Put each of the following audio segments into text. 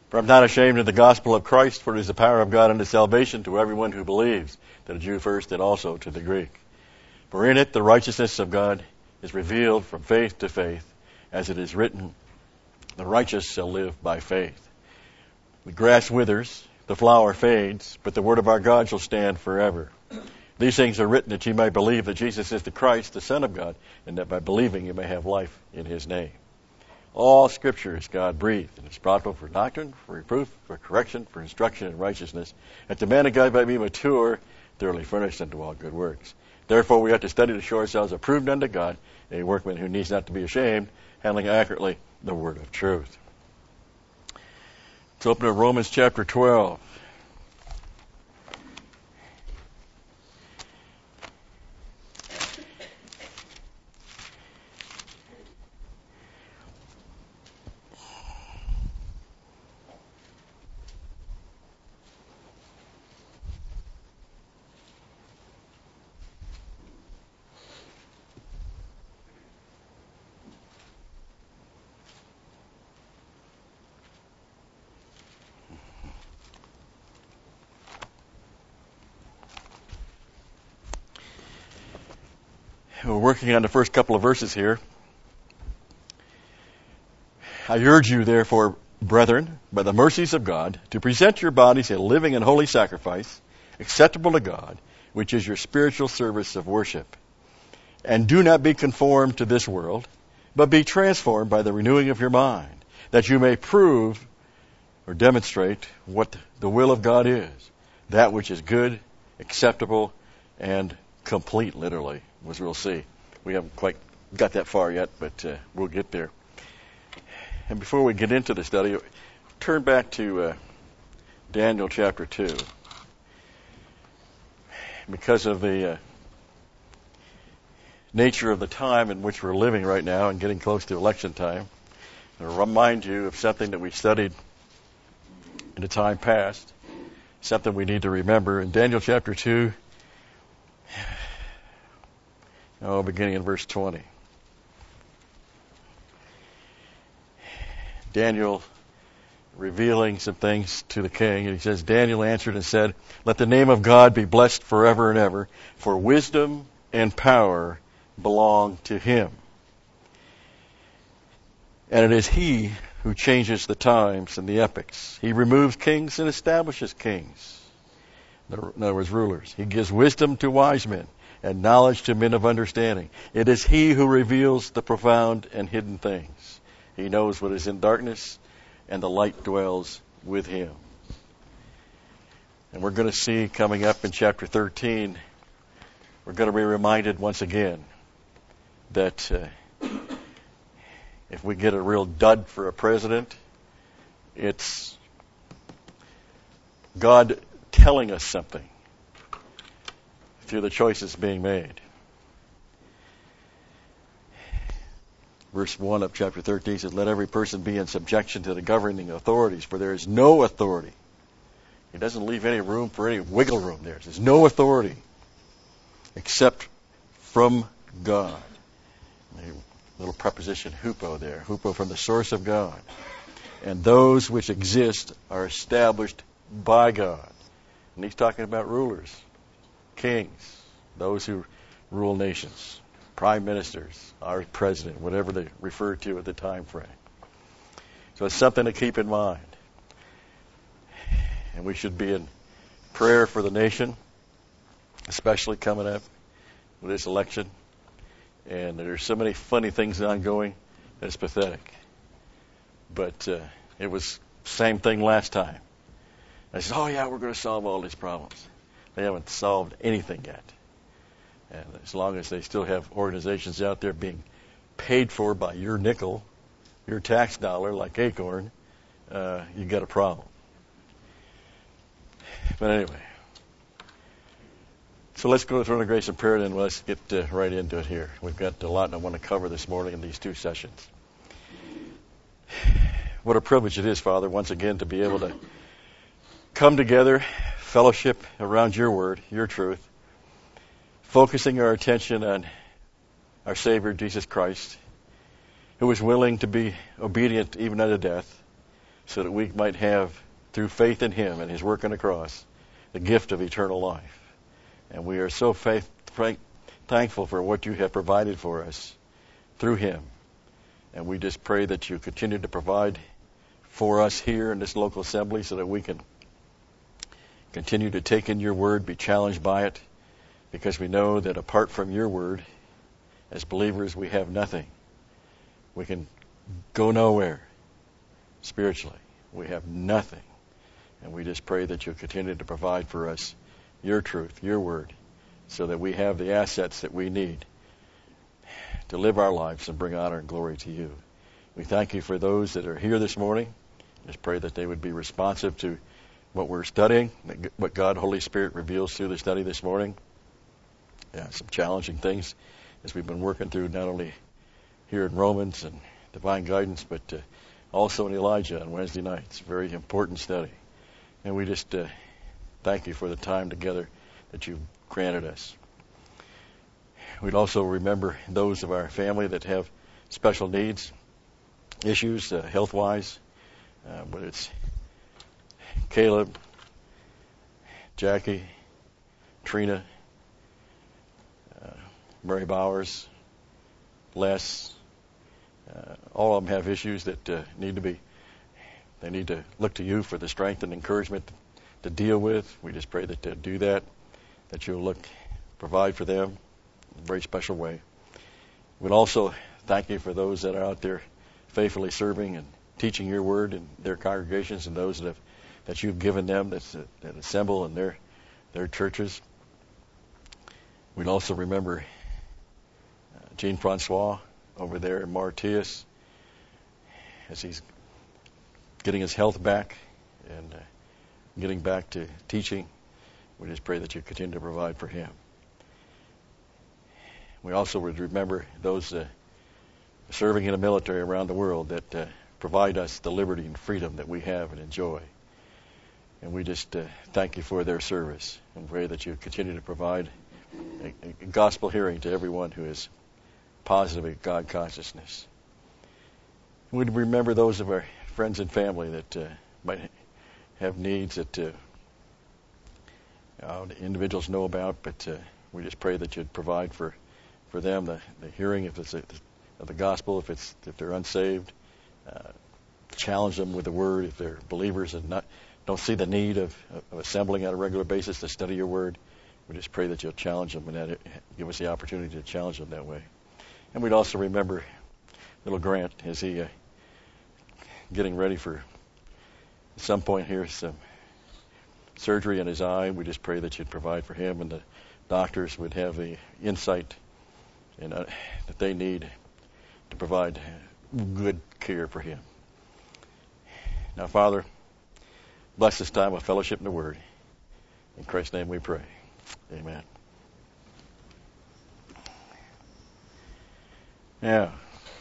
For I'm not ashamed of the gospel of Christ, for it is the power of God unto salvation to everyone who believes, to the Jew first and also to the Greek. For in it the righteousness of God is revealed from faith to faith, as it is written, the righteous shall live by faith. The grass withers, the flower fades, but the word of our God shall stand forever. These things are written that ye may believe that Jesus is the Christ, the Son of God, and that by believing you may have life in his name. All Scripture is God-breathed, and is profitable for doctrine, for reproof, for correction, for instruction in righteousness, that the man of God might be mature, thoroughly furnished unto all good works. Therefore we have to study to show ourselves approved unto God, a workman who needs not to be ashamed, handling accurately the word of truth. Let's open to Romans chapter 12. We're working on the first couple of verses here. I urge you, therefore, brethren, by the mercies of God, to present your bodies a living and holy sacrifice, acceptable to God, which is your spiritual service of worship. And do not be conformed to this world, but be transformed by the renewing of your mind, that you may prove or demonstrate what the will of God is, that which is good, acceptable, and complete, literally, as we'll see. We haven't quite got that far yet, but we'll get there. And before we get into the study, turn back to Daniel chapter 2. Because of the nature of the time in which we're living right now and getting close to election time, I'll remind you of something that we studied in the time past, something we need to remember. In Daniel chapter 2, beginning in verse 20. Daniel revealing some things to the king, and he says, Daniel answered and said, let the name of God be blessed forever and ever, for wisdom and power belong to him. And it is he who changes the times and the epochs. He removes kings and establishes kings. In other words, rulers. He gives wisdom to wise men and knowledge to men of understanding. It is he who reveals the profound and hidden things. He knows what is in darkness, and the light dwells with him. And we're going to see coming up in chapter 13, we're going to be reminded once again that if we get a real dud for a president, it's God telling us something through the choices being made. Verse 1 of chapter 13 says, let every person be in subjection to the governing authorities, for there is no authority. He doesn't leave any room for any wiggle room there. There's no authority except from God. A little preposition, hupo there. Hupo, from the source of God. And those which exist are established by God. And he's talking about rulers, kings, those who rule nations, prime ministers, our president, whatever they refer to at the time frame. So it's something to keep in mind. And we should be in prayer for the nation, especially coming up with this election. And there's so many funny things ongoing that it's pathetic. But it was the same thing last time. I said, we're going to solve all these problems. They haven't solved anything yet. And as long as they still have organizations out there being paid for by your nickel, your tax dollar, like Acorn, you got a problem. But anyway, so let's go through the grace and prayer, and let's get right into it here. We've got a lot I want to cover this morning in these two sessions. What a privilege it is, Father, once again to be able to come together, fellowship around your word, your truth, focusing our attention on our Savior, Jesus Christ, who was willing to be obedient even unto death, so that we might have, through faith in Him and His work on the cross, the gift of eternal life. And we are so thankful for what you have provided for us through Him. And we just pray that you continue to provide for us here in this local assembly so that we can continue to take in your word, be challenged by it, because we know that apart from your word, as believers, we have nothing. We can go nowhere spiritually. We have nothing. And we just pray that you'll continue to provide for us your truth, your word, so that we have the assets that we need to live our lives and bring honor and glory to you. We thank you for those that are here this morning. Just pray that they would be responsive to what we're studying, what God, Holy Spirit, reveals through the study this morning. Some challenging things as we've been working through, not only here in Romans and Divine Guidance, but also in Elijah on Wednesday nights. Very important study. And we just thank you for the time together that you've granted us. We'd also remember those of our family that have special needs, issues, health-wise, whether it's Caleb, Jackie, Trina, Murray Bowers, Les. All of them have issues that they need to look to you for the strength and encouragement to deal with. We just pray that they'll do that you'll provide for them in a very special way. We'd also thank you for those that are out there faithfully serving and teaching your word in their congregations, and those that you've given them that assemble in their churches. We'd also remember Jean-Francois over there in Mauritius as he's getting his health back and getting back to teaching. We just pray that you continue to provide for him. We also would remember those serving in the military around the world that provide us the liberty and freedom that we have and enjoy. And we just thank you for their service and pray that you continue to provide a gospel hearing to everyone who is positive in God consciousness. We'd remember those of our friends and family that might have needs that the individuals know about, but we just pray that you'd provide for them the hearing of the gospel if they're unsaved, challenge them with the word if they're believers and don't see the need of assembling on a regular basis to study your word. We just pray that you'll challenge them and give us the opportunity to challenge them that way. And we'd also remember little Grant as he getting ready for at some point here some surgery in his eye. We just pray that you'd provide for him and the doctors would have the insight and that they need to provide good care for him. Now, Father, bless this time of fellowship in the Word. In Christ's name we pray. Amen. Now,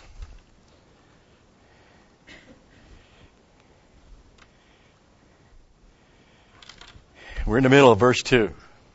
we're in the middle of verse 2.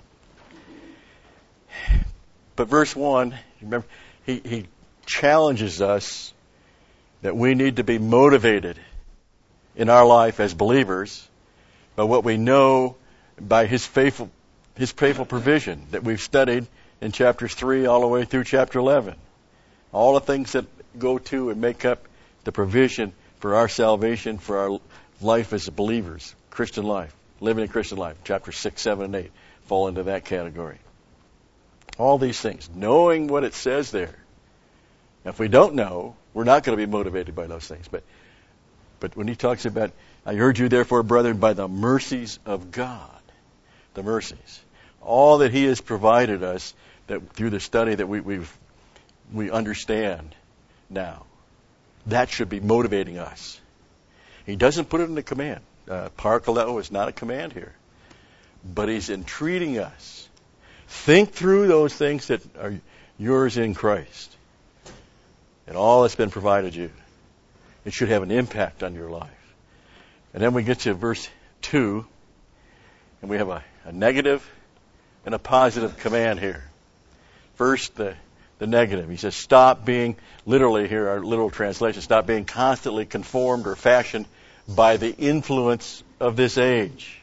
But verse 1, remember, he challenges us that we need to be motivated in our life as believers by what we know by His faithful provision that we've studied in chapters 3 all the way through chapter 11. All the things that go to and make up the provision for our salvation, for our life as believers, Christian life, living a Christian life. Chapters 6, 7, and 8 fall into that category. All these things, knowing what it says there. Now, if we don't know, we're not going to be motivated by those things. But when he talks about, I urge you therefore, brethren, by the mercies of God, the mercies, all that He has provided us that through the study that we understand now, that should be motivating us. He doesn't put it in a command. Parakaleo is not a command here, but He's entreating us. Think through those things that are yours in Christ and all that's been provided you. It should have an impact on your life. And then we get to verse 2, and we have a negative and a positive command here. First, the negative. He says, stop being, literally here, our literal translation, stop being constantly conformed or fashioned by the influence of this age.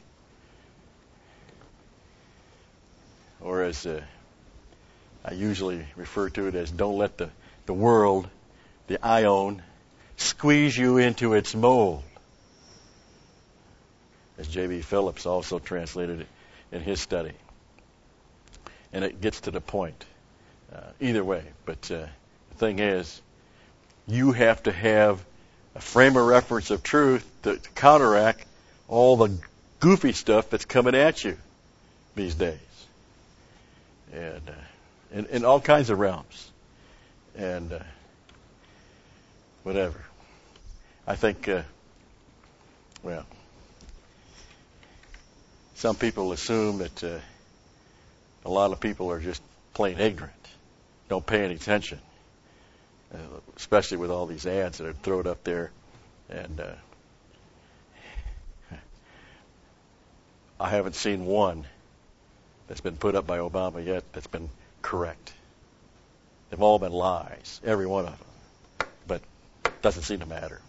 Or as I usually refer to it as, don't let the world, the ion, squeeze you into its mold. As J.B. Phillips also translated it in his study. And it gets to the point. Either way. But the thing is, you have to have a frame of reference of truth to counteract all the goofy stuff that's coming at you these days. And in all kinds of realms. And whatever. I think, some people assume that a lot of people are just plain ignorant, don't pay any attention, especially with all these ads that are thrown up there. And I haven't seen one that's been put up by Obama yet that's been correct. They've all been lies, every one of them. But it doesn't seem to matter.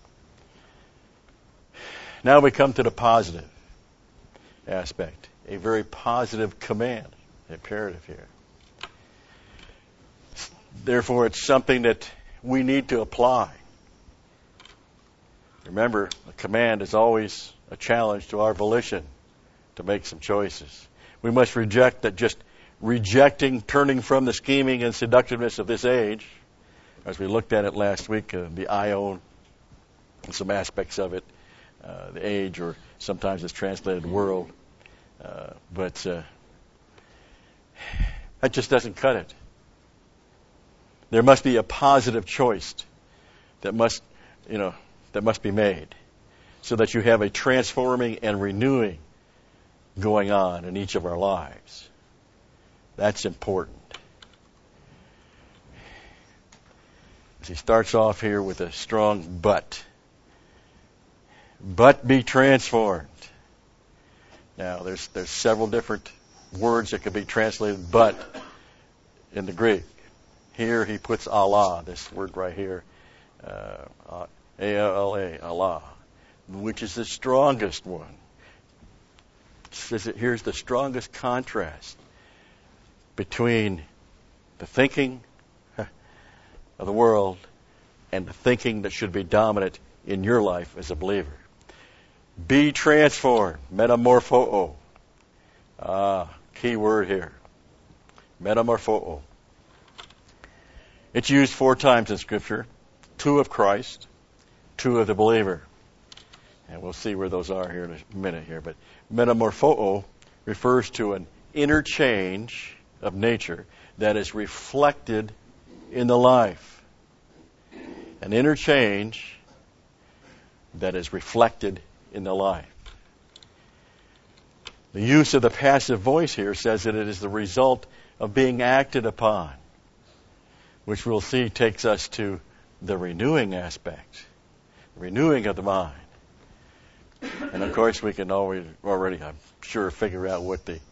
Now we come to the positive aspect, a very positive command, imperative here. Therefore, it's something that we need to apply. Remember, a command is always a challenge to our volition to make some choices. We must reject that just rejecting, turning from the scheming and seductiveness of this age, as we looked at it last week, the ion and some aspects of it, the age, or sometimes it's translated world. But that just doesn't cut it. There must be a positive choice that must be made, so that you have a transforming and renewing going on in each of our lives. That's important. As he starts off here with a strong but. But be transformed. Now, there's several different words that could be translated but in the Greek. Here he puts Allah, this word right here, A-L-A, Allah, which is the strongest one. Here's the strongest contrast between the thinking of the world and the thinking that should be dominant in your life as a believer. Be transformed, metamorpho. Key word here, metamorpho. It's used 4 times in Scripture, 2 of Christ, 2 of the believer. And we'll see where those are here in a minute here. But metamorpho refers to an interchange of nature that is reflected in the life. An interchange that is reflected in the life. The use of the passive voice here says that it is the result of being acted upon, which we'll see takes us to the renewing aspect, renewing of the mind. And of course, we can already, I'm sure, figure out what the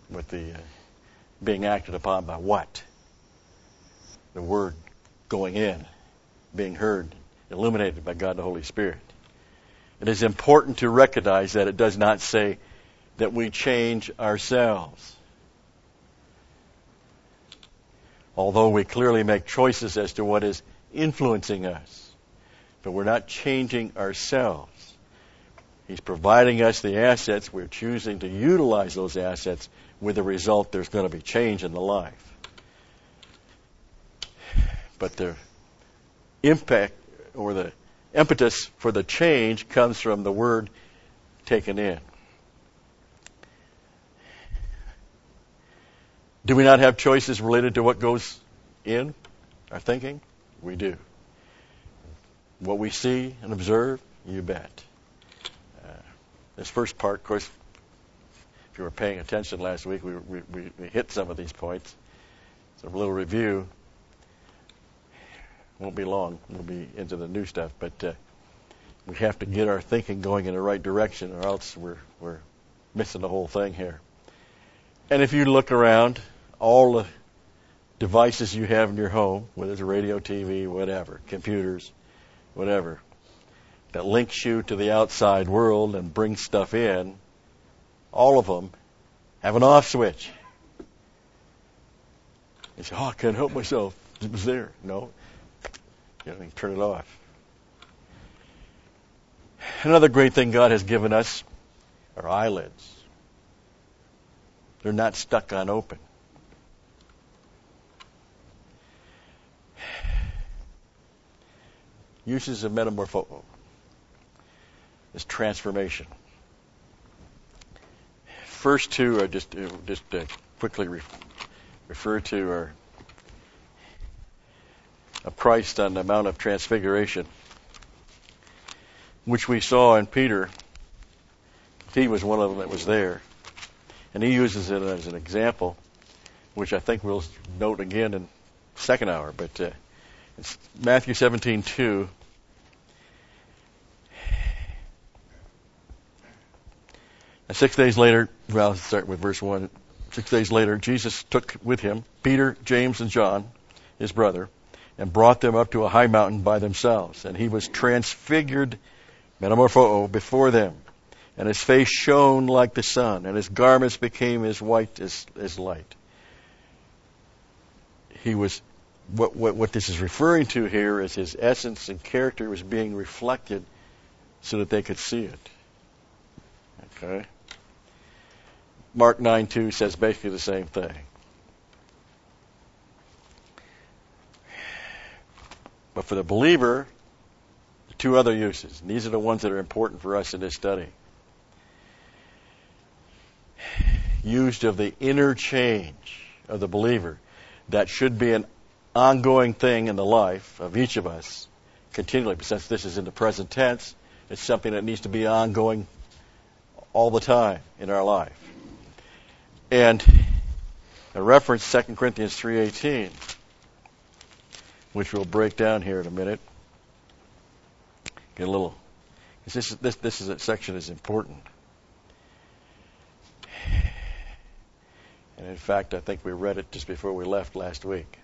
being acted upon by what? The word going in, being heard, illuminated by God the Holy Spirit. It is important to recognize that it does not say that we change ourselves. Although we clearly make choices as to what is influencing us. But we're not changing ourselves. He's providing us the assets. We're choosing to utilize those assets with the result there's going to be change in the life. But the impact or the impetus for the change comes from the word taken in. Do we not have choices related to what goes in our thinking? We do. What we see and observe, you bet. This first part, of course, if you were paying attention last week, we hit some of these points. So a little review. Won't be long. We'll be into the new stuff, but we have to get our thinking going in the right direction, or else we're missing the whole thing here. And if you look around, all the devices you have in your home, whether it's a radio, TV, whatever, computers, whatever, that links you to the outside world and brings stuff in, all of them have an off switch. You say, oh, I can't help myself. It was there. No. You can turn it off. Another great thing God has given us are eyelids. They're not stuck on open. Uses of metamorpho is transformation. First two are just quickly refer to are of Christ on the Mount of Transfiguration, which we saw in Peter. He was one of them that was there. And he uses it as an example, which I think we'll note again in the second hour. But it's Matthew 17:2. And 6 days later, well, let's start with verse 1. 6 days later, Jesus took with him Peter, James, and John, his brother, and brought them up to a high mountain by themselves. And he was transfigured, metamorpho, before them. And his face shone like the sun, and his garments became as white as light. He was, what this is referring to here is his essence and character was being reflected so that they could see it. Okay? Mark 9:2 says basically the same thing. But for the believer, the two other uses, and these are the ones that are important for us in this study. Used of the interchange of the believer, that should be an ongoing thing in the life of each of us continually. But since this is in the present tense, it's something that needs to be ongoing all the time in our life. And a reference 2 Corinthians 3:18, which we'll break down here in a minute. Get a little, this is a section is important. And in fact, I think we read it just before we left last week.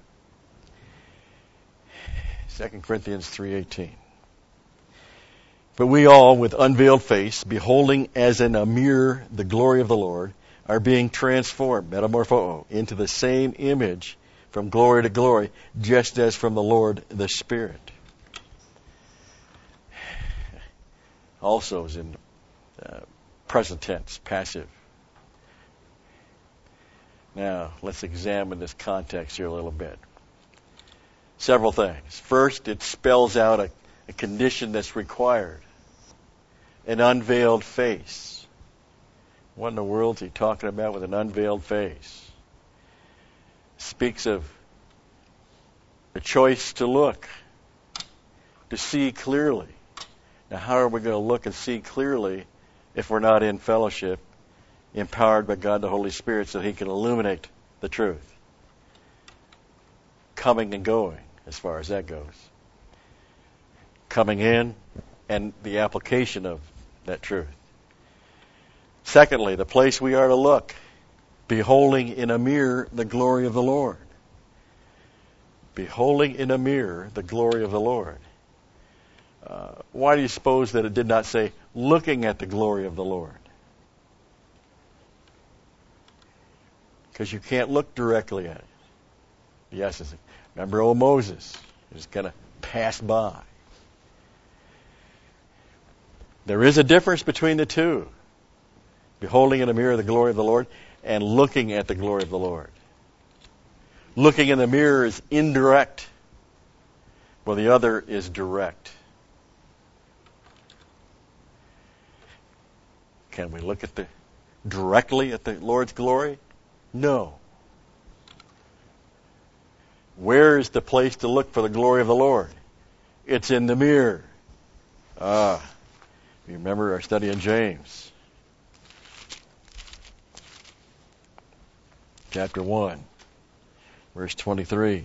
2 Corinthians 3:18. But we all, with unveiled face, beholding as in a mirror the glory of the Lord, are being transformed, metamorpho, into the same image from glory to glory, just as from the Lord the Spirit. Also is in present tense, passive. Now, let's examine this context here a little bit. Several things. First, it spells out a condition that's required. An unveiled face. What in the world is he talking about with an unveiled face? Speaks of the choice to look, to see clearly. Now, how are we going to look and see clearly if we're not in fellowship, empowered by God the Holy Spirit so He can illuminate the truth? Coming and going, as far as that goes. Coming in and the application of that truth. Secondly, the place we are to look, beholding in a mirror the glory of the Lord. Beholding in a mirror the glory of the Lord. Why do you suppose that it did not say looking at the glory of the Lord? Because you can't look directly at it. Yes, remember old Moses? He just kind of passed by. There is a difference between the two. Beholding in a mirror the glory of the Lord and looking at the glory of the Lord. Looking in the mirror is indirect, while the other is direct. Can we look at directly at the Lord's glory? No. Where is the place to look for the glory of the Lord? It's in the mirror. You remember our study in James. Chapter 1, verse 23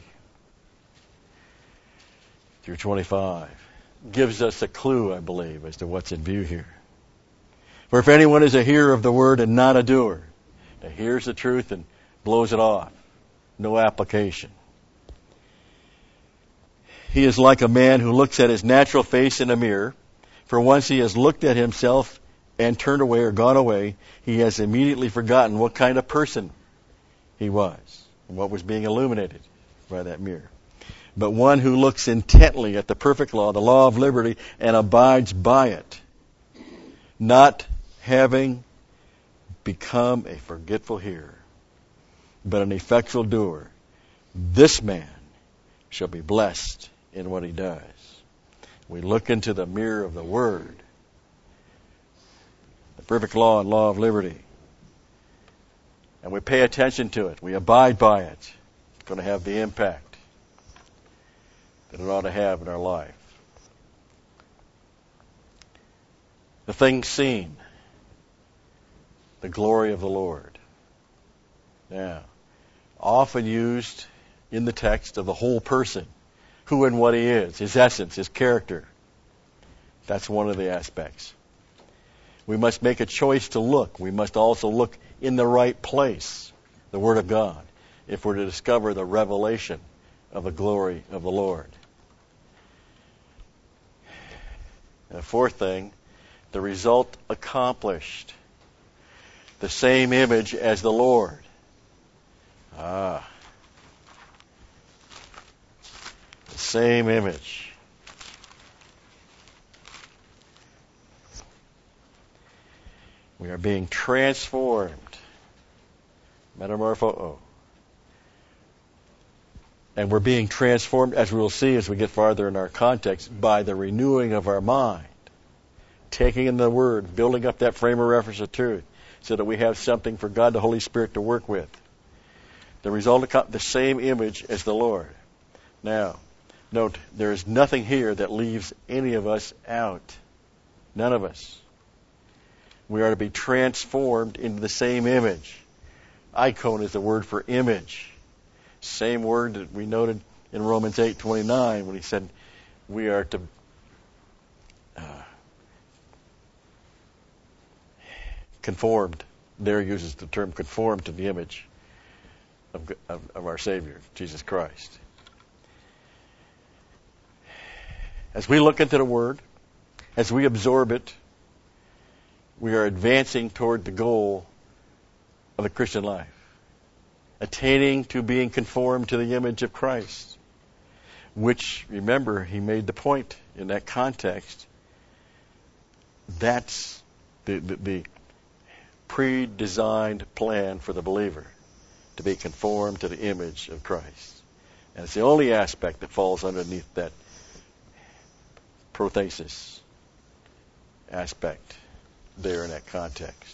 through 25. Gives us a clue, I believe, as to what's in view here. For if anyone is a hearer of the word and not a doer, that hears the truth and blows it off, no application. He is like a man who looks at his natural face in a mirror, For once he has looked at himself and turned away or gone away, he has immediately forgotten what kind of person he was and what was being illuminated by that mirror. But one who looks intently at the perfect law, the law of liberty, and abides by it, not having become a forgetful hearer, but an effectual doer, this man shall be blessed in what he does. We look into the mirror of the Word, the perfect law and law of liberty, and we pay attention to it. We abide by it. It's going to have the impact that it ought to have in our life. The things seen, the glory of the Lord. Now, often used in the text of the whole person, who and what he is, his essence, his character. That's one of the aspects. We must make a choice to look. We must also look in the right place, the Word of God, if we're to discover the revelation of the glory of the Lord. And the fourth thing, the result accomplished. The same image as the Lord. The same image. We are being transformed. Metamorpho. And we're being transformed, as we will see as we get farther in our context, by the renewing of our mind. Taking in the Word, building up that frame of reference of truth, so that we have something for God the Holy Spirit to work with. The result of the same image as the Lord. Now, note, there is nothing here that leaves any of us out. None of us. We are to be transformed into the same image. Icon is the word for image. Same word that we noted in Romans 8:29 when he said we are to conformed. There uses the term conformed to the image of our Savior, Jesus Christ. As we look into the Word, as we absorb it, we are advancing toward the goal of the Christian life, attaining to being conformed to the image of Christ, which, remember, he made the point in that context, that's the pre-designed plan for the believer, to be conformed to the image of Christ. And it's the only aspect that falls underneath that prothesis aspect there in that context.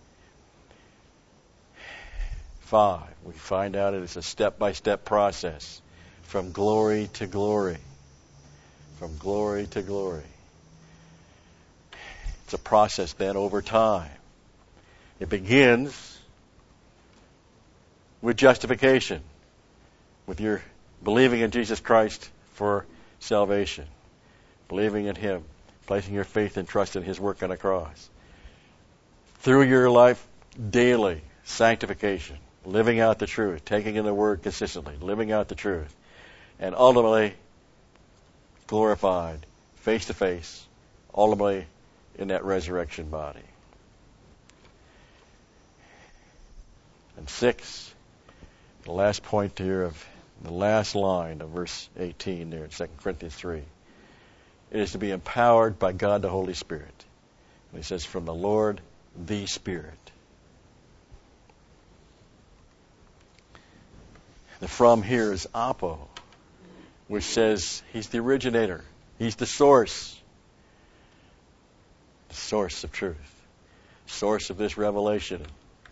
5, we find out it is a step-by-step process from glory to glory. From glory to glory. It's a process then over time. It begins with justification, with your believing in Jesus Christ for salvation, believing in Him, placing your faith and trust in His work on the cross. Through your life, daily, sanctification, living out the truth, taking in the Word consistently, living out the truth, and ultimately glorified, face to face, ultimately in that resurrection body. And 6, the last point here of the last line of verse 18 there in 2 Corinthians 3. It is to be empowered by God the Holy Spirit. And he says, from the Lord, the Spirit. The from here is apo, which says He's the originator. He's the source of truth, source of this revelation.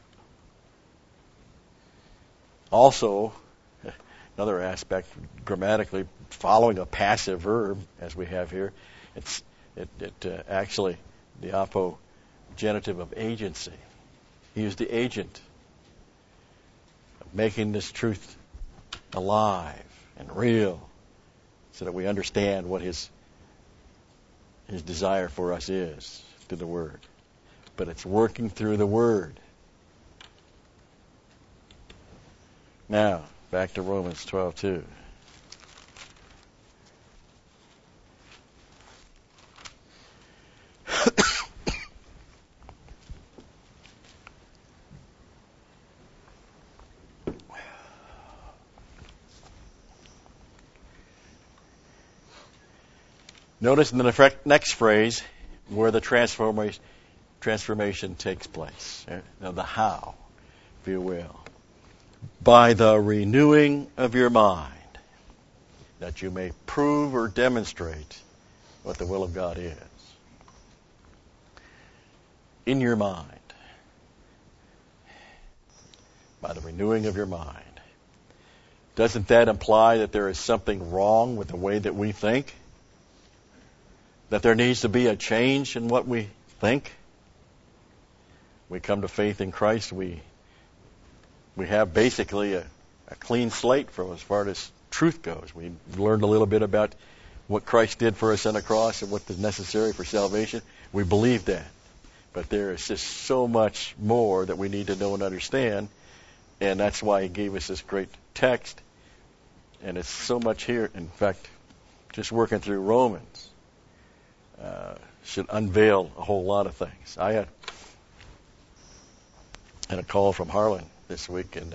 Also, another aspect, grammatically, following a passive verb, as we have here, it's actually the apogenitive of agency. He is the agent of making this truth alive and real, so that we understand what His desire for us is through the Word. But it's working through the Word. Now, back to Romans 12:2. Notice in the next phrase where the transformation takes place. Now the how, if you will. By the renewing of your mind, that you may prove or demonstrate what the will of God is. In your mind. By the renewing of your mind. Doesn't that imply that there is something wrong with the way that we think? That there needs to be a change in what we think? We come to faith in Christ, we have basically a clean slate from as far as truth goes. We learned a little bit about what Christ did for us on the cross and what is necessary for salvation. We believe that. But there is just so much more that we need to know and understand. And that's why he gave us this great text. And it's so much here. In fact, just working through Romans should unveil a whole lot of things. I had a call from Harlan this week, and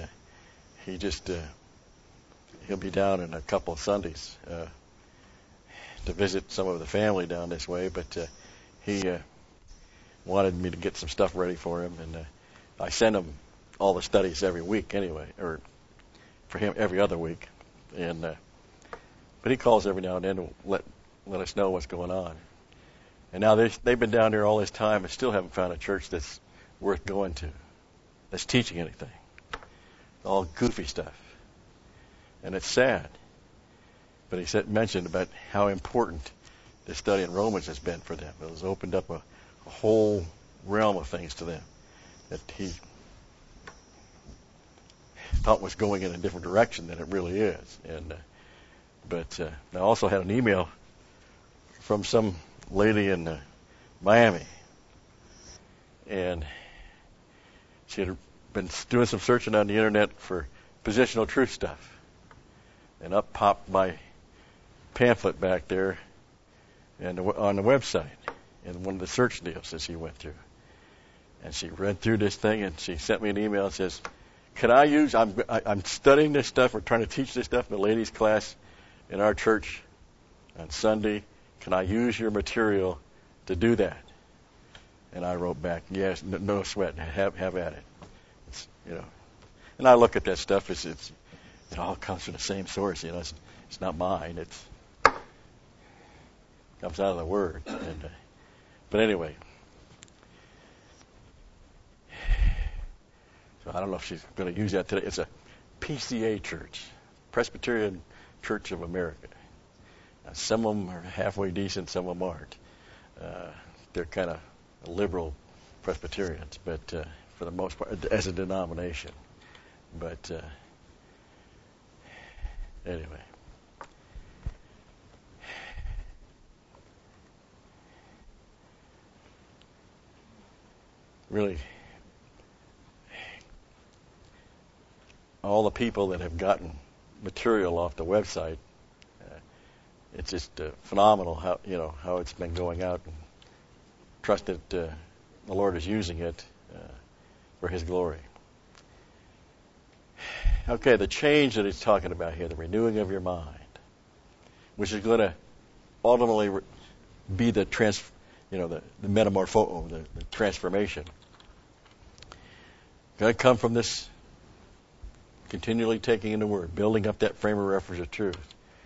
he'll be down in a couple of Sundays to visit some of the family down this way. But he wanted me to get some stuff ready for him, and I send him all the studies every week anyway, or for him every other week. And but he calls every now and then to let us know what's going on. And now they've been down there all this time and still haven't found a church that's worth going to, that's teaching anything. All goofy stuff. And it's sad. But he mentioned about how important the study in Romans has been for them. It has opened up a whole realm of things to them that he thought was going in a different direction than it really is. And but I also had an email from some lady in Miami, and she had been doing some searching on the internet for positional truth stuff, and up popped my pamphlet back there and on the website in one of the search deals that she went through. And she read through this thing, and she sent me an email and says, "Can I use? I'm studying this stuff. We're trying to teach this stuff in the ladies' class in our church on Sunday. Can I use your material to do that?" And I wrote back, "Yes, no sweat. Have at it." It's, and I look at that stuff. It all comes from the same source. It's not mine. It comes out of the Word. And, but anyway, so I don't know if she's going to use that today. It's a PCA church, Presbyterian Church of America. Now, some of them are halfway decent, some of them aren't. They're kind of liberal Presbyterians, but for the most part, as a denomination. But anyway. Really, all the people that have gotten material off the website, it's just phenomenal how it's been going out, and trust that the Lord is using it for His glory. Okay, the change that he's talking about here, the renewing of your mind, which is going to ultimately be the metamorpho, the transformation. Going to come from this continually taking in the Word, building up that frame of reference of truth.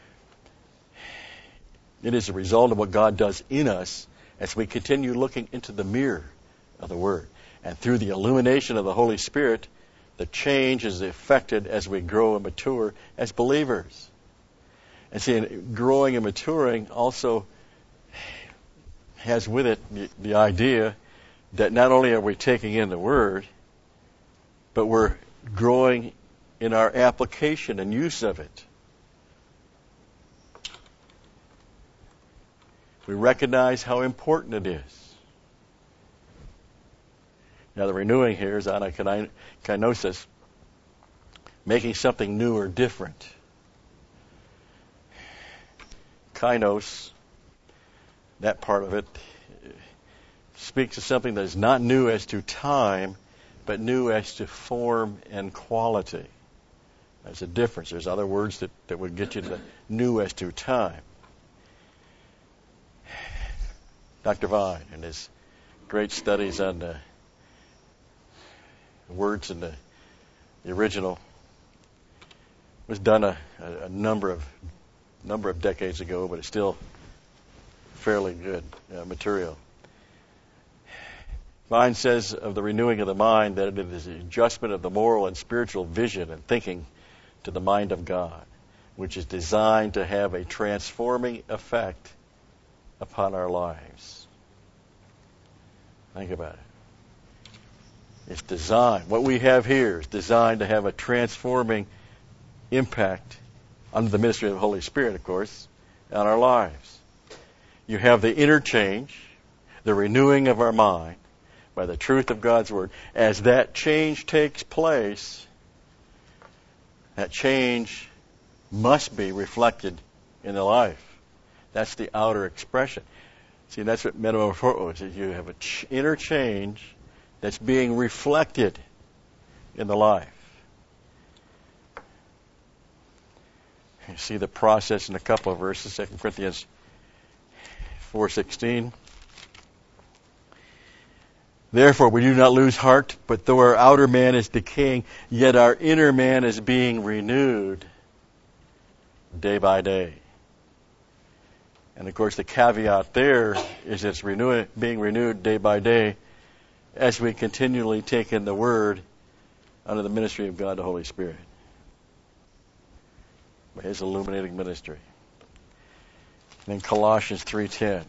It is a result of what God does in us as we continue looking into the mirror of the Word. And through the illumination of the Holy Spirit, the change is effected as we grow and mature as believers. And see, growing and maturing also has with it the idea that not only are we taking in the Word, but we're growing in our application and use of it. We recognize how important it is. Now, the renewing here is anakinosis, making something new or different. Kainos, that part of it, speaks of something that is not new as to time, but new as to form and quality. There's a difference. There's other words that would get you to the new as to time. Dr. Vine and his great studies on the words in the original was done a number of decades ago, but it's still fairly good material. Vine says of the renewing of the mind that it is the adjustment of the moral and spiritual vision and thinking to the mind of God, which is designed to have a transforming effect upon our lives. Think about it. It's designed. What we have here is designed to have a transforming impact under the ministry of the Holy Spirit, of course, on our lives. You have the interchange, the renewing of our mind by the truth of God's Word. As that change takes place, that change must be reflected in the life. That's the outer expression. See, that's what metamorphosis is. You have an inner change that's being reflected in the life. You see the process in a couple of verses, 2 Corinthians 4:16. Therefore, we do not lose heart, but though our outer man is decaying, yet our inner man is being renewed day by day. And of course, the caveat there is it's being renewed day by day as we continually take in the Word under the ministry of God the Holy Spirit, by His illuminating ministry. And then Colossians 3:10.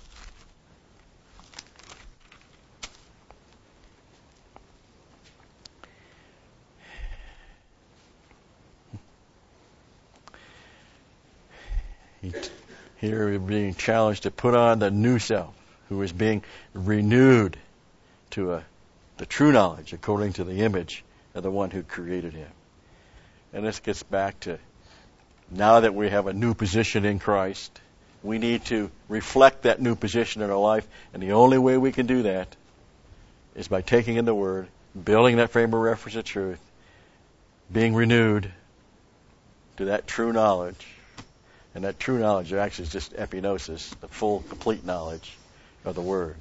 Here we're being challenged to put on the new self, who is being renewed to the true knowledge according to the image of the one who created him. And this gets back to, now that we have a new position in Christ, we need to reflect that new position in our life, and the only way we can do that is by taking in the Word, building that frame of reference of truth, being renewed to that true knowledge. And that true knowledge actually is just epignosis, the full, complete knowledge of the Word.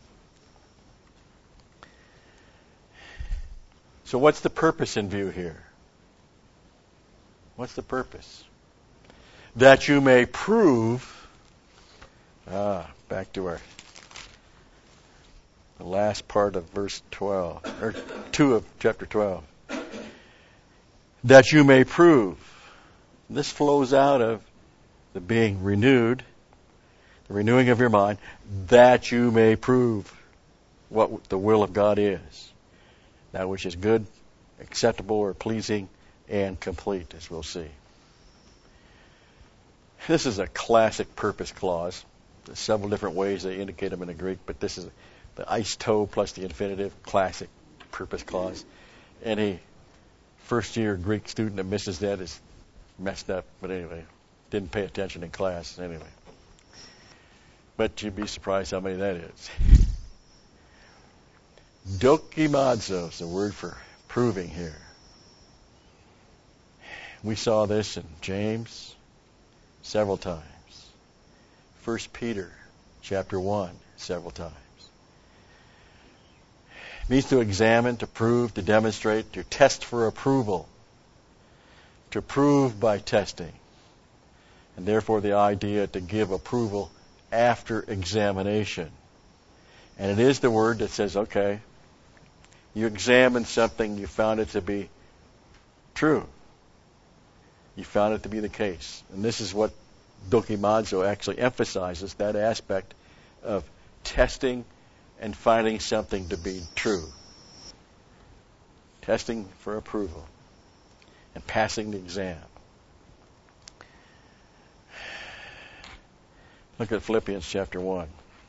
So what's the purpose in view here? What's the purpose? That you may prove, back to the last part of verse 12, or 2 of chapter 12. That you may prove. This flows out of the being renewed, the renewing of your mind, that you may prove what the will of God is, that which is good, acceptable, or pleasing, and complete, as we'll see. This is a classic purpose clause. There's several different ways they indicate them in the Greek, but this is the isto plus the infinitive, classic purpose clause. Any first-year Greek student that misses that is messed up, but anyway, didn't pay attention in class anyway. But you'd be surprised how many that is. Dokimazo is the word for proving here. We saw this in James several times. 1 Peter chapter 1 several times. It means to examine, to prove, to demonstrate, to test for approval. To prove by testing. And therefore the idea to give approval after examination. And it is the word that says, okay, you examined something, you found it to be true. You found it to be the case. And this is what dokimazo actually emphasizes, that aspect of testing and finding something to be true. Testing for approval and passing the exam. Look at Philippians chapter 1.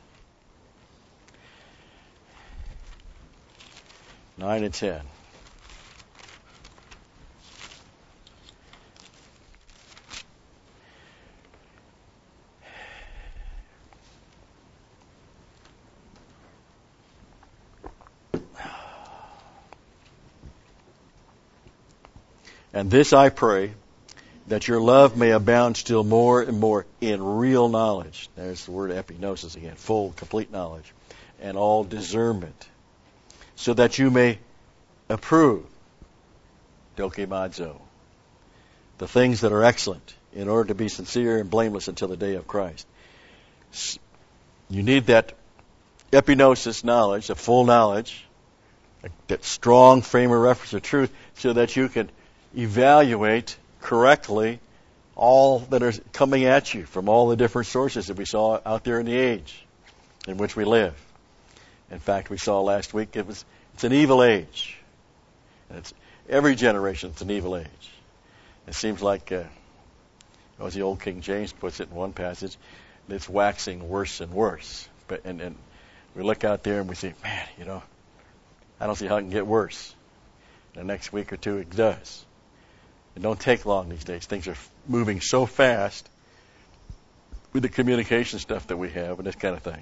9 and 10. And this I pray, that your love may abound still more and more in real knowledge. There's the word epignosis again, full, complete knowledge, and all discernment, so that you may approve, dokimazo, the things that are excellent, in order to be sincere and blameless until the day of Christ. You need that epignosis knowledge, the full knowledge, that strong frame of reference of truth, so that you can evaluate correctly all that are coming at you from all the different sources that we saw out there in the age in which we live. In fact, we saw last week it's an evil age. And it's every generation it's an evil age. It seems like, as the old King James puts it in one passage, it's waxing worse and worse. And we look out there and we say, man, I don't see how it can get worse. The next week or two it does. It don't take long these days. Things are moving so fast with the communication stuff that we have and this kind of thing.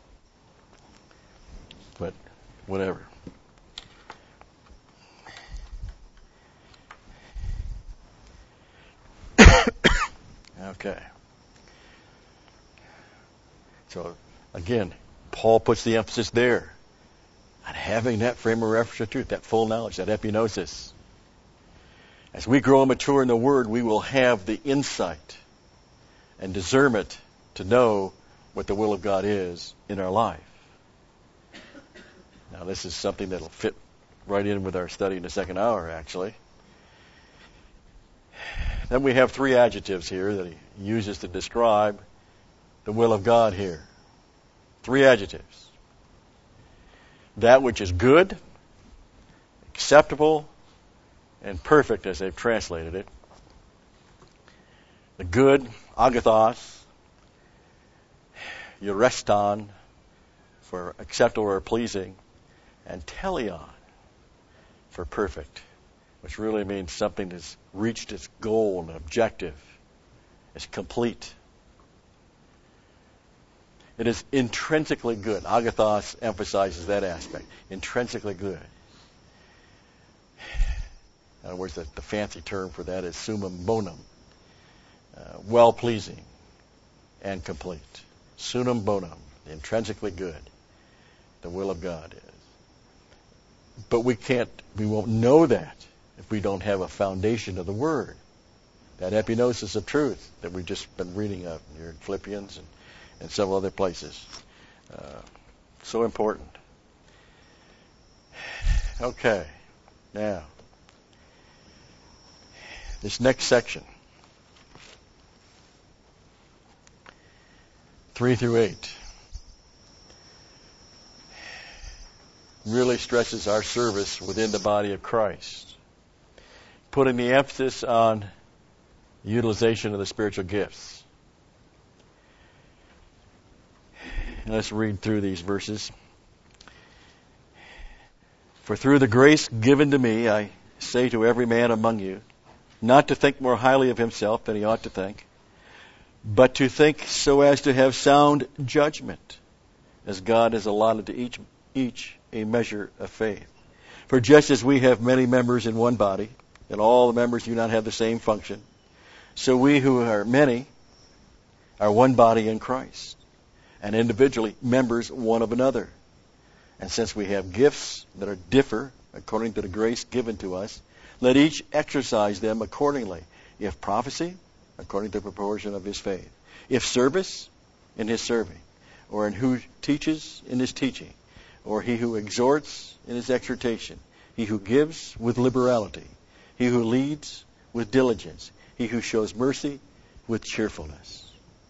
But whatever. Okay. So again, Paul puts the emphasis there on having that frame of reference of truth, that full knowledge, that epignosis. As we grow and mature in the Word, we will have the insight and discernment to know what the will of God is in our life. Now, this is something that will fit right in with our study in the second hour, actually. Then we have three adjectives here that he uses to describe the will of God here. Three adjectives. That which is good, acceptable, and perfect, as they've translated it. The good, agathos, eureston, for acceptable or pleasing, and teleon, for perfect, which really means something that's reached its goal and objective. It's complete. It is intrinsically good. Agathos emphasizes that aspect. Intrinsically good. In other words, the fancy term for that is summum bonum. Well-pleasing and complete. Summum bonum, intrinsically good. The will of God is. But we won't know that if we don't have a foundation of the Word. That epignosis of truth that we've just been reading up here in Philippians and several other places. So important. Okay. Now, this next section, 3 through 8, really stresses our service within the body of Christ, putting the emphasis on utilization of the spiritual gifts. Let's read through these verses. For through the grace given to me, I say to every man among you, not to think more highly of himself than he ought to think, but to think so as to have sound judgment, as God has allotted to each a measure of faith. For just as we have many members in one body, and all the members do not have the same function, so we who are many are one body in Christ, and individually members one of another. And since we have gifts that differ according to the grace given to us, let each exercise them accordingly. If prophecy, according to the proportion of his faith. If service, in his serving. Or in who teaches, in his teaching. Or he who exhorts, in his exhortation. He who gives, with liberality. He who leads, with diligence. He who shows mercy, with cheerfulness.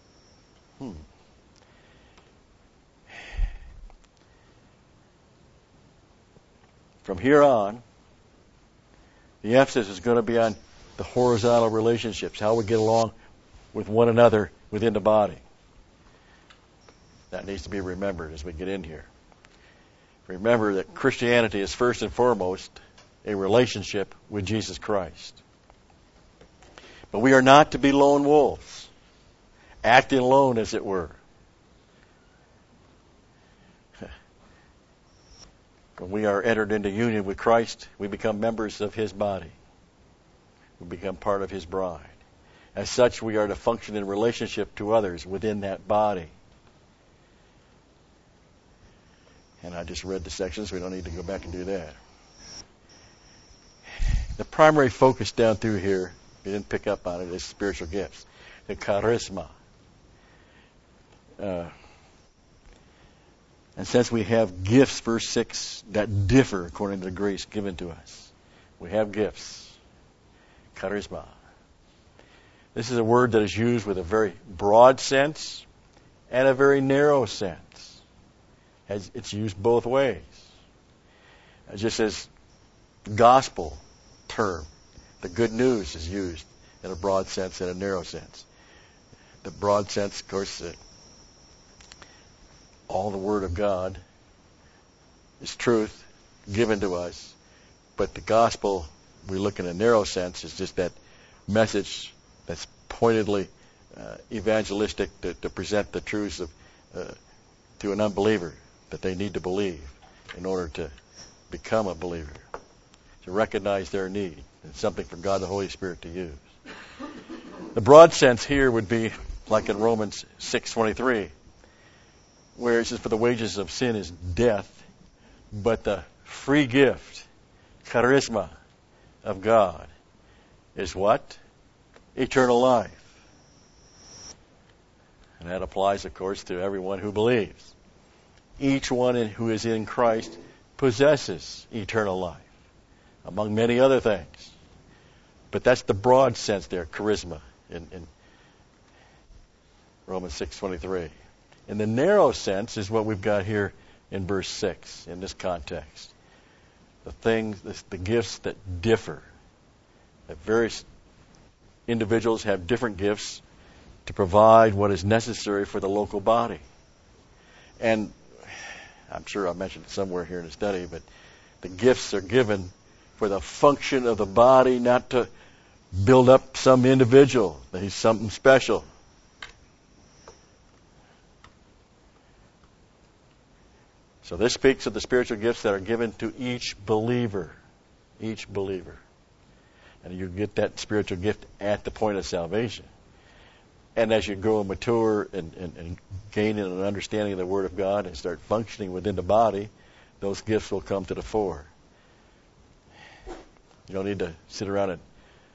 From here on, the emphasis is going to be on the horizontal relationships, how we get along with one another within the body. That needs to be remembered as we get in here. Remember that Christianity is first and foremost a relationship with Jesus Christ. But we are not to be lone wolves, acting alone, as it were. When we are entered into union with Christ, we become members of His body. We become part of His bride. As such, we are to function in relationship to others within that body. And I just read the sections, so we don't need to go back and do that. The primary focus down through here, you didn't pick up on it, is spiritual gifts. The charisma. And since we have gifts, verse 6, that differ according to the grace given to us. We have gifts. Charisma. This is a word that is used with a very broad sense and a very narrow sense. It's used both ways. Just as the gospel term, the good news is used in a broad sense and a narrow sense. The broad sense, of course, all the Word of God is truth given to us. But the gospel, we look in a narrow sense, is just that message that's pointedly evangelistic to present the truths to an unbeliever that they need to believe in order to become a believer, to recognize their need. It's something for God the Holy Spirit to use. The broad sense here would be like in Romans 6:23, where it says, "For the wages of sin is death, but the free gift, charisma, of God is what? Eternal life." And that applies, of course, to everyone who believes. Each one who is in Christ possesses eternal life, among many other things. But that's the broad sense there, charisma, in Romans 6:23. In the narrow sense is what we've got here in verse 6, in this context. The things, the gifts that differ. That various individuals have different gifts to provide what is necessary for the local body. And I'm sure I mentioned it somewhere here in the study, but the gifts are given for the function of the body, not to build up some individual that he's something special. So this speaks of the spiritual gifts that are given to each believer. Each believer. And you get that spiritual gift at the point of salvation. And as you grow and mature and gain an understanding of the Word of God and start functioning within the body, those gifts will come to the fore. You don't need to sit around and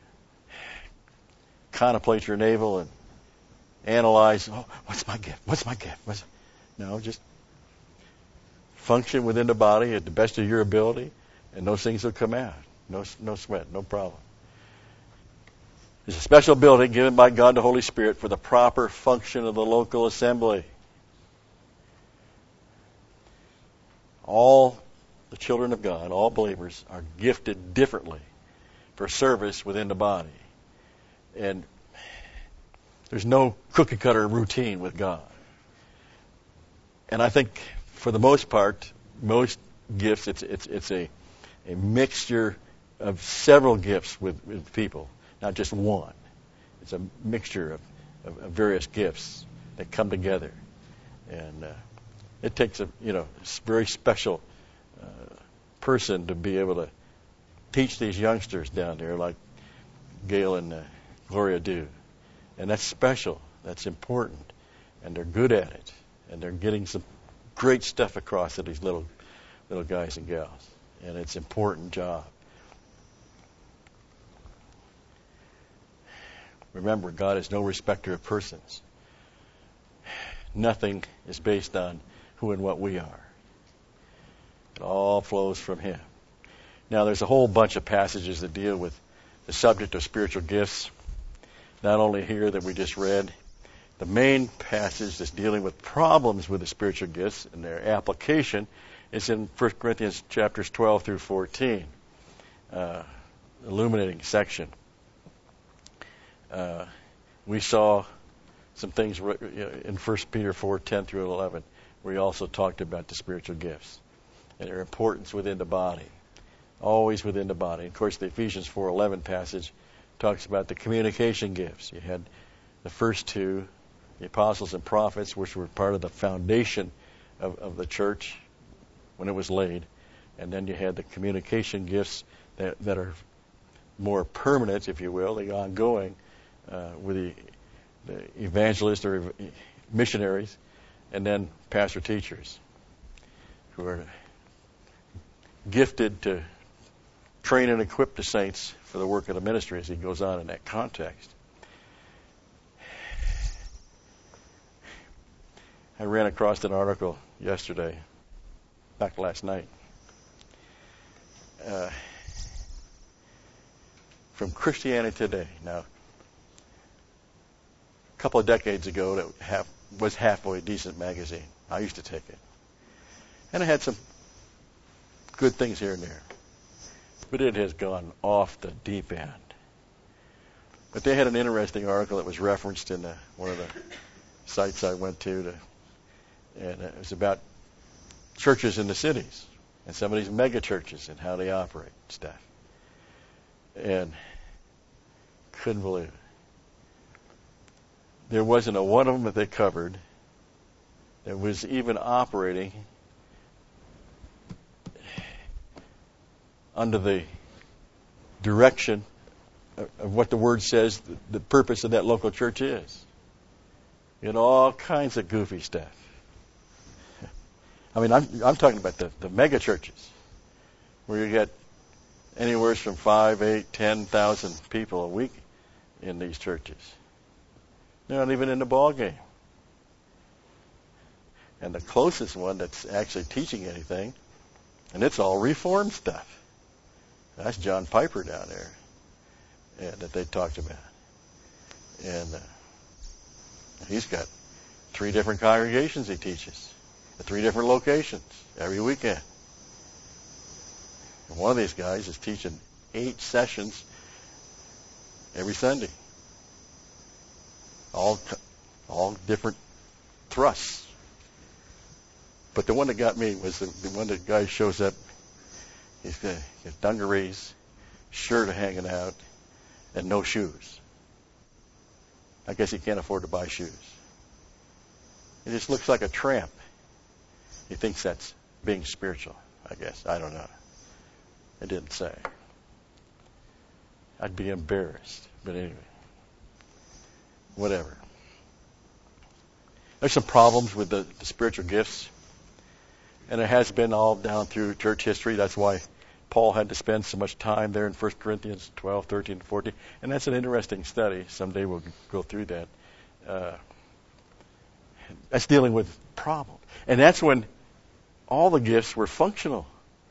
contemplate your navel and analyze, what's my gift? What's my gift? No, just function within the body at the best of your ability, and those things will come out. No sweat, no problem. There's a special ability given by God the Holy Spirit for the proper function of the local assembly. All the children of God, all believers, are gifted differently for service within the body. And there's no cookie-cutter routine with God. And I think, for the most part, most gifts, it's a mixture of several gifts with people, not just one. It's a mixture of various gifts that come together. And it takes a very special person to be able to teach these youngsters down there like Gail and Gloria do. And that's special. That's important. And they're good at it. And they're getting some great stuff across to these little guys and gals. And it's an important job. Remember, God is no respecter of persons. Nothing is based on who and what we are. It all flows from Him. Now, there's a whole bunch of passages that deal with the subject of spiritual gifts. Not only here that we just read. The main passage that's dealing with problems with the spiritual gifts and their application is in 1 Corinthians chapters 12 through 14. Illuminating section. We saw some things in 1 Peter 4:10 through 11, where he also talked about the spiritual gifts and their importance within the body, always within the body. Of course, the Ephesians 4:11 passage talks about the communication gifts. You had the first two, the apostles and prophets, which were part of the foundation of the church when it was laid, and then you had the communication gifts that are more permanent, if you will, the ongoing with the evangelists or missionaries, and then pastor teachers who are gifted to train and equip the saints for the work of the ministry as he goes on in that context. I ran across an article yesterday, back last night, from Christianity Today. Now, a couple of decades ago, that was halfway decent magazine. I used to take it. And it had some good things here and there. But it has gone off the deep end. But they had an interesting article that was referenced in one of the sites I went to, and it was about churches in the cities and some of these mega churches and how they operate and stuff. And couldn't believe it. There wasn't a one of them that they covered that was even operating under the direction of what the Word says the purpose of that local church is. You know, all kinds of goofy stuff. I mean, I'm talking about the mega churches, where you get anywhere from 5, 8, 10,000 people a week in these churches. They're not even in the ball game. And the closest one that's actually teaching anything, and it's all Reformed stuff. That's John Piper down there, that they talked about. And he's got 3 different congregations he teaches at 3 different locations every weekend. And one of these guys is teaching 8 sessions every Sunday. All different thrusts. But the one that got me was the one that guy shows up. He's got dungarees, shirt hanging out, and no shoes. I guess he can't afford to buy shoes. He just looks like a tramp. He thinks that's being spiritual, I guess. I don't know. It didn't say. I'd be embarrassed. But anyway, whatever. There's some problems with the spiritual gifts. And it has been all down through church history. That's why Paul had to spend so much time there in 1 Corinthians 12, 13, and 14. And that's an interesting study. Someday we'll go through that. That's dealing with problems. And that's when all the gifts were functional.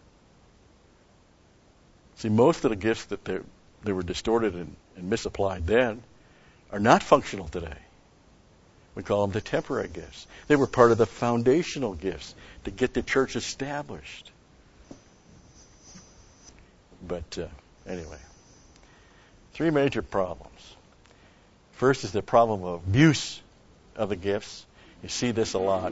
See, most of the gifts that they were distorted and misapplied then are not functional today. We call them the temporary gifts. They were part of the foundational gifts to get the church established. But anyway, 3 major problems. First is the problem of abuse of the gifts. You see this a lot.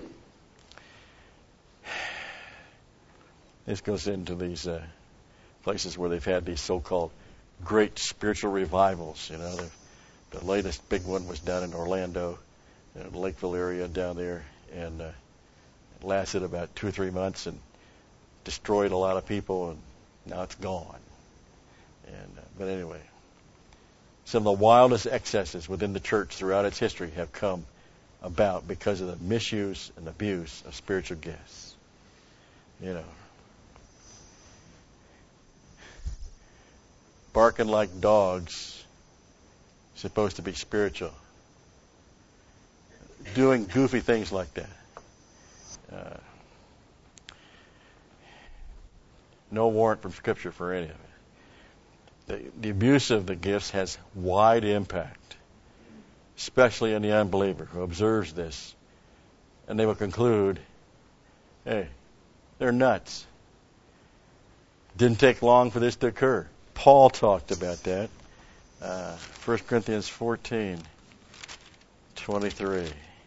This goes into these places where they've had these so-called great spiritual revivals. You know, the latest big one was down in Orlando, the Lakeville area down there, and it lasted about 2 or 3 months and destroyed a lot of people, and now it's gone. And but anyway, some of the wildest excesses within the church throughout its history have come about because of the misuse and abuse of spiritual gifts. You know, barking like dogs, supposed to be spiritual. Doing goofy things like that. No warrant from Scripture for any of it. The abuse of the gifts has wide impact, especially in the unbeliever who observes this. And they will conclude, hey, they're nuts. Didn't take long for this to occur. Paul talked about that. 1 Corinthians 14, 23.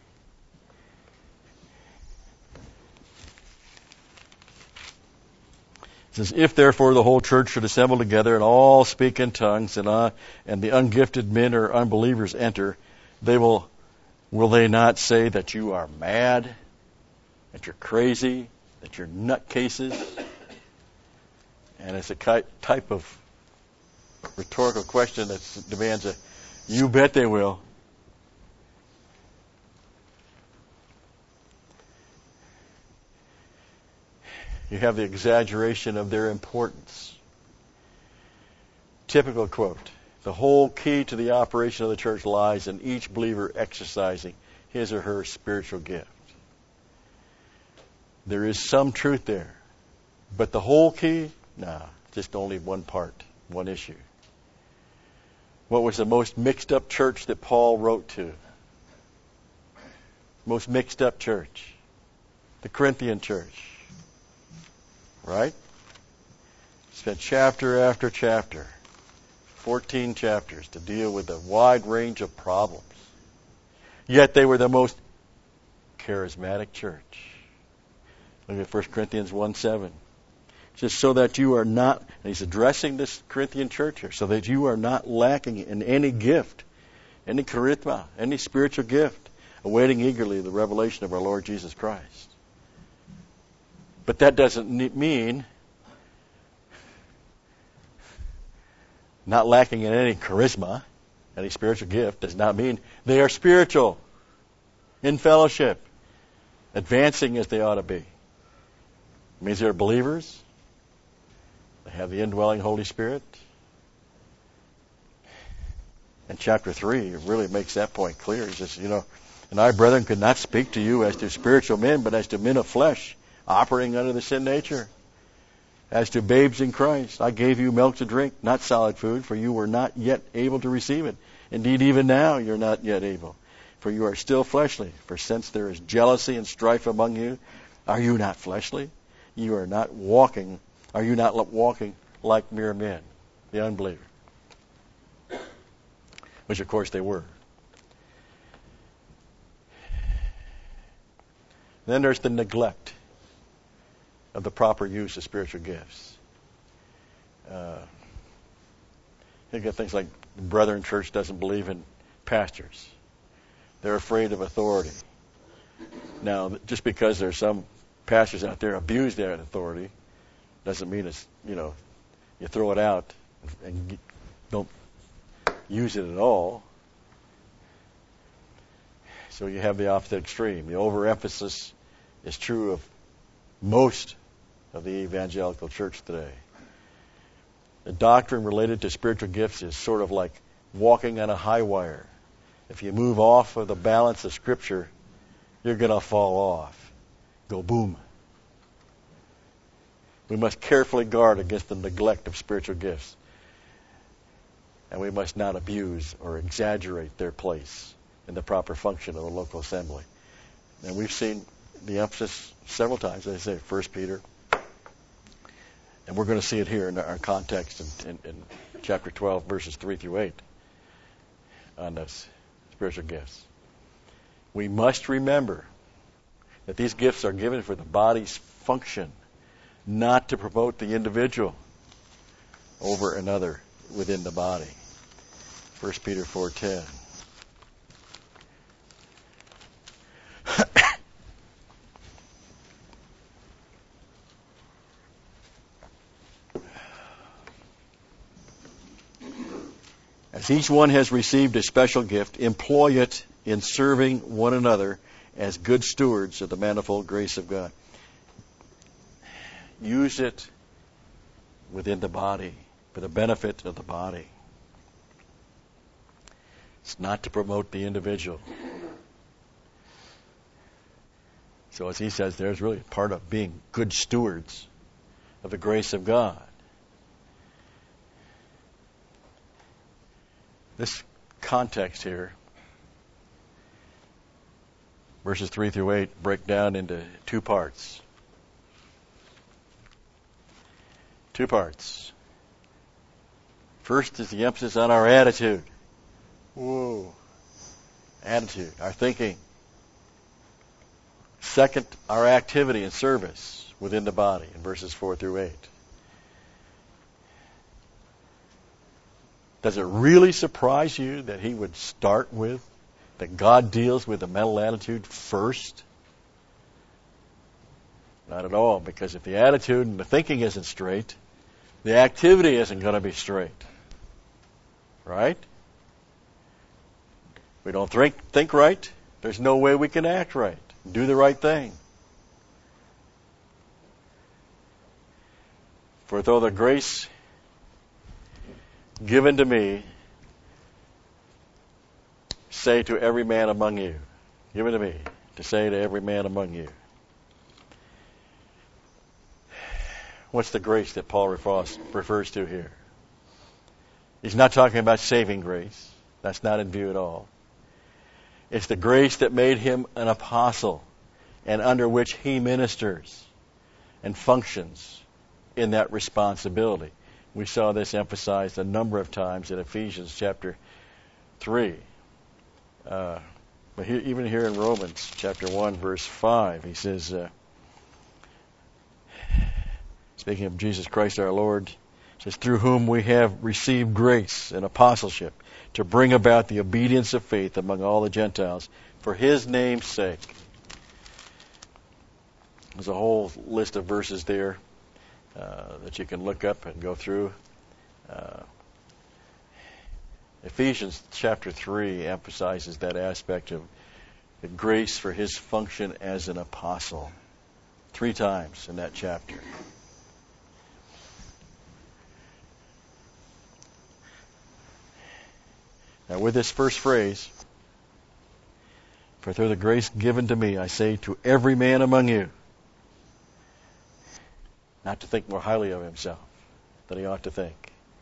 It says, if therefore the whole church should assemble together and all speak in tongues, and the ungifted men or unbelievers enter, will they not say that you are mad, that you're crazy, that you're nutcases? And it's a type of rhetorical question that demands You bet they will. You have the exaggeration of their importance. Typical quote. The whole key to the operation of the church lies in each believer exercising his or her spiritual gift. There is some truth there. But the whole key? Nah, just only one part, one issue. What was the most mixed up church that Paul wrote to? Most mixed up church. The Corinthian church. Right? Spent chapter after chapter, 14 chapters, to deal with a wide range of problems. Yet they were the most charismatic church. Look at 1 Corinthians 1:7. Just so that you are not, and he's addressing this Corinthian church here, so that you are not lacking in any gift, any charisma, any spiritual gift, awaiting eagerly the revelation of our Lord Jesus Christ. But that doesn't mean not lacking in any charisma, any spiritual gift, does not mean they are spiritual, in fellowship, advancing as they ought to be. It means they're believers. They have the indwelling Holy Spirit. And chapter 3 really makes that point clear. He says, and I, brethren, could not speak to you as to spiritual men, but as to men of flesh, operating under the sin nature. As to babes in Christ, I gave you milk to drink, not solid food, for you were not yet able to receive it. Indeed, even now you're not yet able, for you are still fleshly. For since there is jealousy and strife among you, are you not fleshly? Are you not walking like mere men, the unbeliever? Which, of course, they were. Then there's the neglect of the proper use of spiritual gifts. You get things like the Brethren Church doesn't believe in pastors. They're afraid of authority. Now, just because there's some pastors out there abuse that authority doesn't mean it's, you throw it out and don't use it at all. So you have the opposite extreme. The overemphasis is true of most of the evangelical church today. The doctrine related to spiritual gifts is sort of like walking on a high wire. If you move off of the balance of Scripture, you're going to fall off. Go boom. We must carefully guard against the neglect of spiritual gifts. And we must not abuse or exaggerate their place in the proper function of the local assembly. And we've seen the emphasis several times, as I say, 1 Peter. And we're going to see it here in our context in chapter 12, verses 3 through 8 on those spiritual gifts. We must remember that these gifts are given for the body's function, not to promote the individual over another within the body. 1 Peter 4:10. As each one has received a special gift, employ it in serving one another as good stewards of the manifold grace of God. Use it within the body for the benefit of the body. It's not to promote the individual. So as he says, there's really part of being good stewards of the grace of God. This context here, verses 3 through 8, break down into two parts. Two parts. First is the emphasis on our attitude. Whoa. Attitude, our thinking. Second, our activity and service within the body in verses 4 through 8. Does it really surprise you that he would start with that God deals with the mental attitude first? Not at all, because if the attitude and the thinking isn't straight, the activity isn't going to be straight. Right? we don't think right, there's no way we can act right, do the right thing. For though the grace given to me, say to every man among you, given to me, to say to every man among you. What's the grace that Paul refers to here? He's not talking about saving grace. That's not in view at all. It's the grace that made him an apostle and under which he ministers and functions in that responsibility. We saw this emphasized a number of times in Ephesians chapter 3. But even here in Romans chapter 1, verse 5, he says, speaking of Jesus Christ our Lord, says, through whom we have received grace and apostleship to bring about the obedience of faith among all the Gentiles for his name's sake. There's a whole list of verses there that you can look up and go through. Ephesians chapter 3 emphasizes that aspect of the grace for his function as an apostle 3 times in that chapter. Now with this first phrase, for through the grace given to me, I say to every man among you, not to think more highly of himself than he ought to think.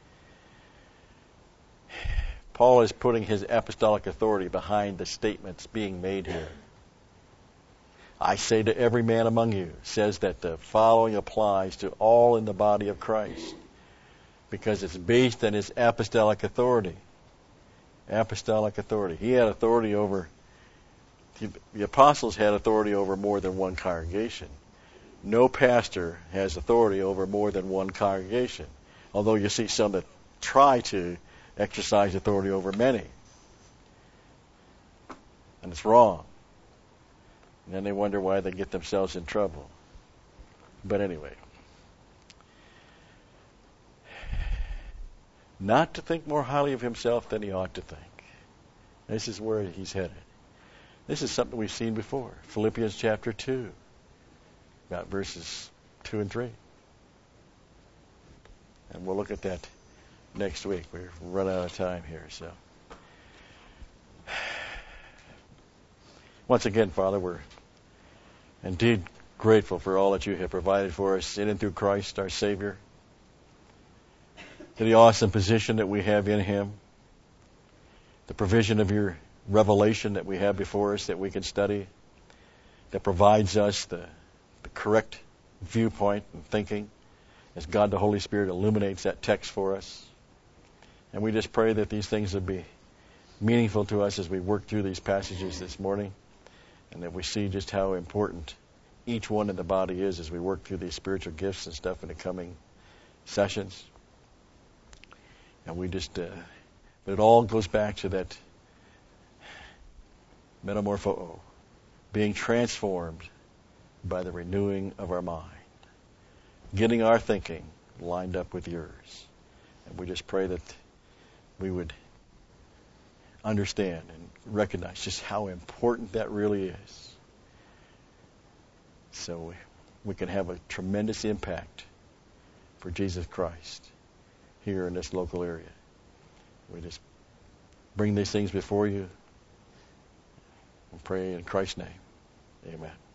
Paul is putting his apostolic authority behind the statements being made here. I say to every man among you, says that the following applies to all in the body of Christ because it's based on his apostolic authority. Apostolic authority. He had authority over, the apostles had authority over more than one congregation. No pastor has authority over more than one congregation, although you see some that try to exercise authority over many. And it's wrong. And then they wonder why they get themselves in trouble. But anyway, not to think more highly of himself than he ought to think. This is where he's headed. This is something we've seen before. Philippians chapter 2, about verses 2 and 3. And we'll look at that next week. We've run out of time here. So, once again, Father, we're indeed grateful for all that you have provided for us in and through Christ, our Savior, to the awesome position that we have in him, the provision of your revelation that we have before us that we can study, that provides us the correct viewpoint and thinking as God the Holy Spirit illuminates that text for us. And we just pray that these things would be meaningful to us as we work through these passages this morning, and that we see just how important each one in the body is as we work through these spiritual gifts and stuff in the coming sessions. And we just, but it all goes back to that metamorpho, being transformed by the renewing of our mind, getting our thinking lined up with yours. And we just pray that we would understand and recognize just how important that really is, so we can have a tremendous impact for Jesus Christ here in this local area. We just bring these things before you and pray in Christ's name. Amen.